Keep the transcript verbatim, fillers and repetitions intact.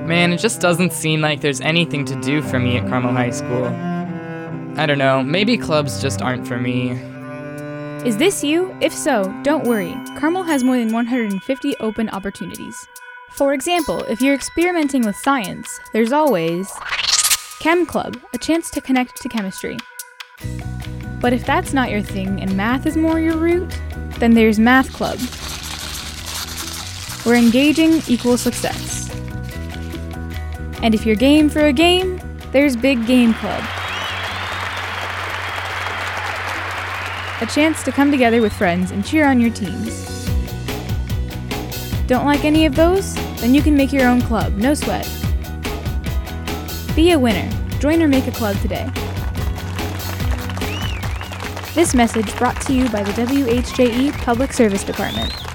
Man, it just doesn't seem like there's anything to do for me at Carmel High School. I don't know, maybe clubs just aren't for me. Is this you? If so, don't worry. Carmel has more than one hundred fifty open opportunities. For example, if you're experimenting with science, there's always Chem Club, a chance to connect to chemistry. But if that's not your thing and math is more your route, then there's Math Club, where engaging equals success. And if you're game for a game, there's Big Game Club, a chance to come together with friends and cheer on your teams. Don't like any of those? Then you can make your own club, no sweat. Be a winner. Join or make a club today. This message brought to you by the W H J E Public Service Department.